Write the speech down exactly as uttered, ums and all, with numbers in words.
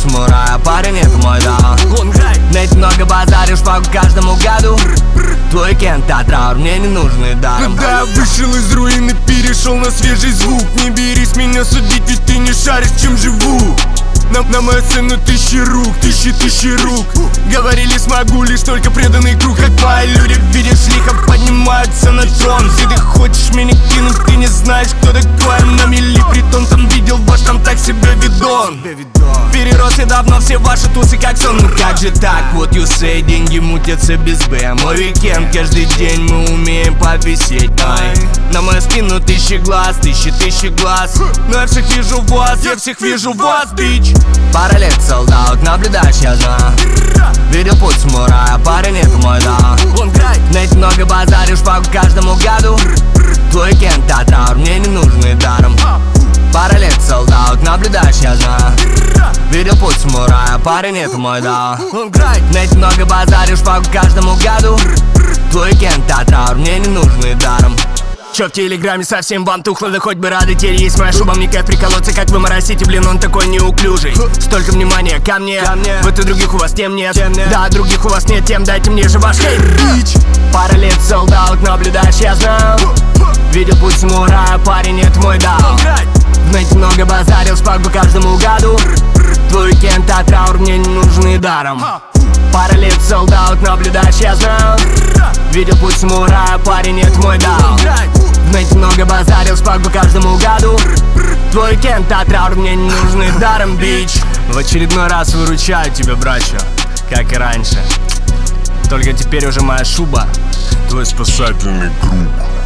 самурая, парень, это мой даун. Ведь много базаришь по каждому году. Твой кент, а траур мне не нужны даром. Когда я вышел из руины, перешел на свежий звук. Не берись меня судить, ведь ты не шаришь, чем живу. На, на мою цену тысячи рук, тысячи, тысячи рук. Говорили, смогу лишь только преданный круг. Как мои люди, видишь, лихо поднимаются на трон. Если ты хочешь меня кинуть, ты не знаешь, кто такой. На мели притон, там видел ваш, там так себе видон. Перерос и давно все ваши тусы как сон. Ну как же так, вот you say, деньги мутятся без Б. Мой уикенд, каждый день мы умеем повисеть. Ай. На мою спину тысячи глаз, тысячи, тысячи глаз. Но я всех вижу вас, я всех вижу вас, бич. Пара лет солдат, наблюдаешь, я знаю. Видел путь самурая, парень, это мой даун. Ведь много базаришь по каждому году. Твой кент, а траур мне не нужны даром. Пара лет солдат, наблюдаешь, я знаю. Видел путь самурая, парень, это мой даун. Ведь много базаришь по каждому году. Твой кент, а траур мне не нужны даром. Чё в телеграме совсем вам тухло, да хоть бы рады, теперь есть моя шуба. Мне кайф приколоться, как вы моросите, блин, он такой неуклюжий. Столько внимания ко мне, ко мне. Вот и других у вас тем нет, тем нет. Да, других у вас нет, тем дайте мне же ваш хейт, бич. Пара лет солдат, наблюдаешь, я знаю. Видел путь самурая, парень, это мой даун. Ведь много базарил, спак по каждому году. Твой кент, а траур мне не нужны даром. Пара лет солдат, наблюдаешь, я знаю. Видел путь самурая, парень, это мой даун. Ведь много базарил, спак по каждому году. Твой кент, а траур мне не нужны даром, бич. В очередной раз выручаю тебя, братья, как и раньше. Только теперь уже моя шуба твой спасательный круг.